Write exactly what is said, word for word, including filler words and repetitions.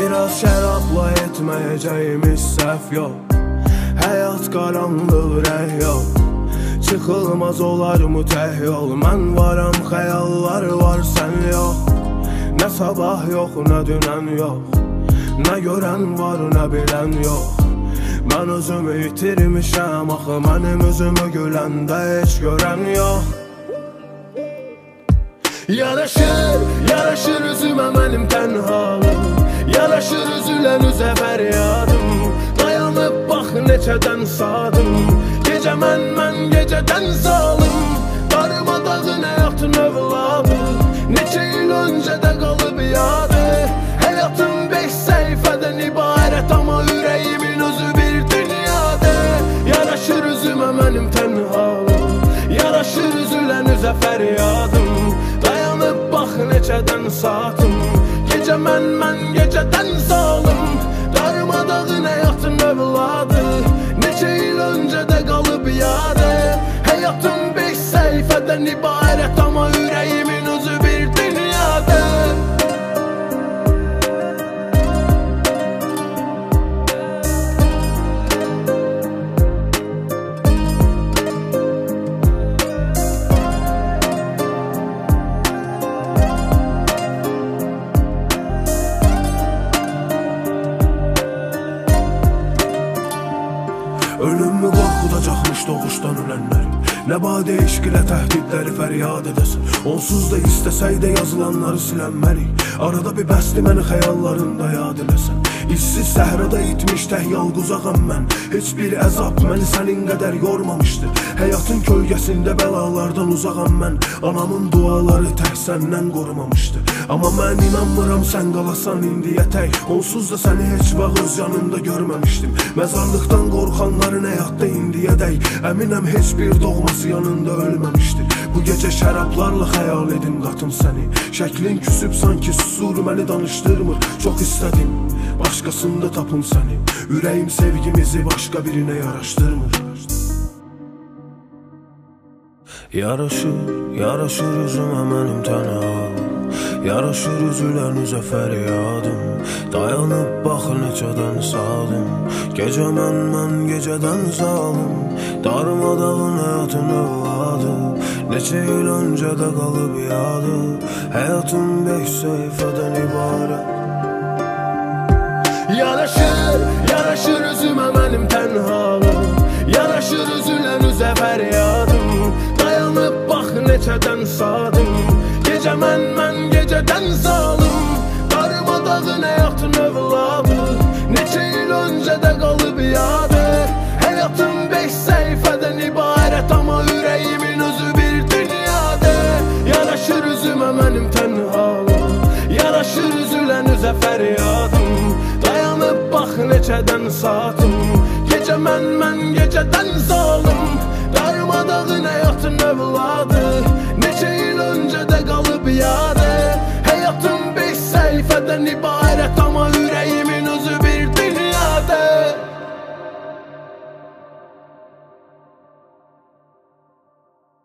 Biraz şərabla etməyəcəyimiz səhv yox. Həyat qaranlıq rəh yox. Çıxılmaz olar mı təh yol? Mən varam, xəyallar var, sən yox. Nə sabah yox, nə dünən yox. Nə görən var, nə bilən yox. Mən özümü itirmişəm, axı mənim özümü güləndə heç görən yox. Yaraşır, yaraşır üzümə mənim tənhalım. Yaraşır üzülən üzə fəryadım. Dayanıb bax neçədən sadım. Gecə mən, mən gecədən zalım. Darmadağın həyatın övladı. Neçə il öncədə qalıb yadı. Həyatım beş səhifədən ibarət, amma ürəyimin özü bir dünyada. Yaraşır üzümə mənim tənhalım. Yaraşır üzülən üzə fəryadım. Dayanıb bax neçədən saatım. Gecə mən, mən gecədən zalım. Darmadağın həyatın övladı. Neçə il öncədə qalıb yadı. Həyatım beş səhifədən ibarət, amma ürəyimin özü bir dünyada. Ölümmü qorxudacaqmış doğuşdan ölənlərim. Nə badə eşq ilə təhdidləri fəryad edəsin. Onsuz da istəsək də yazılanları silənmərik. Arada bir bəsdi məni xəyallarında yad eləsən. İşsiz səhrada itmiş tək yalquzağam mən. Heç bir əzab məni sənin qədər yormamışdı. Həyatın kölgəsində bəlalardan uzağam mən. Anamın duaları tək səndən qorumamışdı. Amma mən inanmıram sən qalasan indiyə tək. Onsuz da səni heç vaxt öz yanımda görməmişdim. Məzarlıqdan qorxanların həyatda indiyədək. Əminəm heç bir doğması yanında ölməmişdi. Bu gecə şərablarla xəyal edim qatım səni. Şəklin küsüb sanki susur, məni danışdırmır. Çox istədim başqasında tapım səni. Ürəyim sevgimizi başqa birinə yaraşdırmır. Yaraşır, yaraşır üzümə mənim tənhalım. Yaraşır üzülən üzə fəryadım. Dayanıb bax neçədən sadım. Gecə mən, mən gecədən zalım. Darmadağın həyatın övladı. Neçə il öncədə qalıb yadı. Həyatım beş səhifədən ibarət. Yaraşır, yaraşır üzümə mənim tənhalım. Yaraşır üzülən üzə fəryadım. Dayanıb bax neçədən sadım. Gecə mən, mən gecədən zalım. Darmadağın həyatın övladı. Neçə il öncədə qalıb yadı. Həyatım beş səhifədən ibarət, amma ürəyimin özü bir dünyada. Yaraşır üzümə mənim tənhalım. Yaraşır üzülən üzə fəryadım. Dayanıb bax neçədən saatım. Gecə mən, mən gecədən zalım. Darmadağın həyatın övladı. Neçə il öncədə qalıb yadı. Həyatım beş səhifədən ibarət.